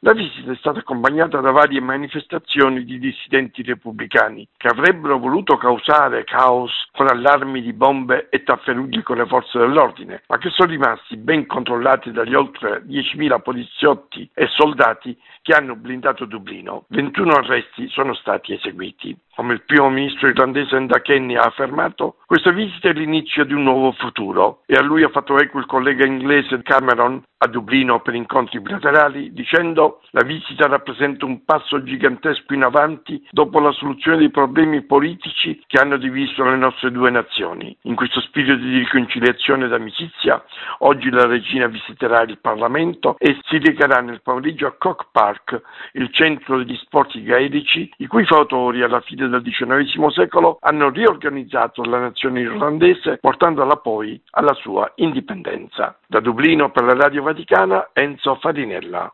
La visita è stata accompagnata da varie manifestazioni di dissidenti repubblicani che avrebbero voluto causare caos con allarmi di bombe e tafferugli con le forze dell'ordine, ma che sono rimasti ben controllati dagli oltre 10.000 poliziotti e soldati che hanno blindato Dublino. 21 arresti sono stati eseguiti. Come il primo ministro irlandese Enda Kenny ha affermato, questa visita è l'inizio di un nuovo futuro e a lui ha fatto eco il collega inglese Cameron a Dublino per incontri bilaterali dicendo: la visita rappresenta un passo gigantesco in avanti dopo la soluzione dei problemi politici che hanno diviso le nostre due nazioni. In questo spirito di riconciliazione ed amicizia, oggi la regina visiterà il Parlamento e si recherà nel pomeriggio a Croke Park, il centro degli sport gaelici, i cui fautori alla fine del XIX secolo hanno riorganizzato la nazione irlandese portandola poi alla sua indipendenza. Da Dublino per la Radio Vaticana, Enzo Farinella.